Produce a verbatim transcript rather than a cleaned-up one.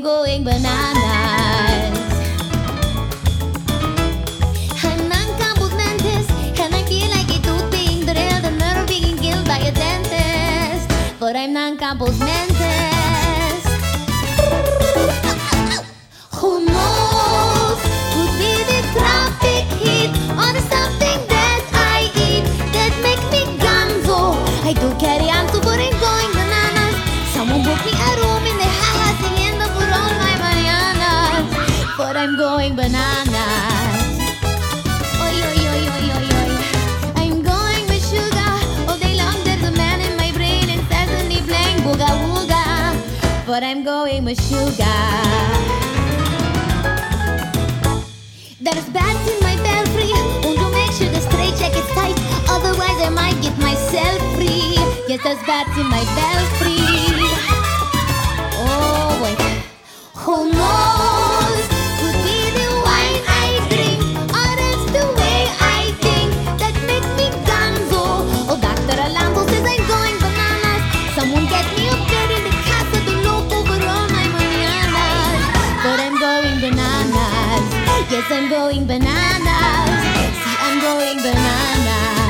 going bananas. I'm non-compost mantis, and I feel like a tooth being drilled, a nerve being killed by a dentist. But I'm non-compost mantis. Who knows? Could be the traffic heat or something that I eat that make me gonzo. I do carry on to but I'm going bananas. Someone book me a room in the hacienda for all my mañanas. But I'm going bananas. Oy, oy, oy, oy, oy, oy. I'm going with sugar. All day long there's a man in my brain incessantly playing booga wooga. But I'm going with sugar. There's bats in my belfry. Want to make sure the straitjacket's tight, otherwise I might get myself free. Yes, there's bats in my belfry. Oh boy. Who knows? Could be the wine I drink, or else the way I think that make me gonzo. Oh, Doctor Alambo says I'm going bananas. Someone get me up there in the Casa de Loco for all my mañanas. But I'm going bananas. Yes, I'm going bananas. See, I'm going bananas.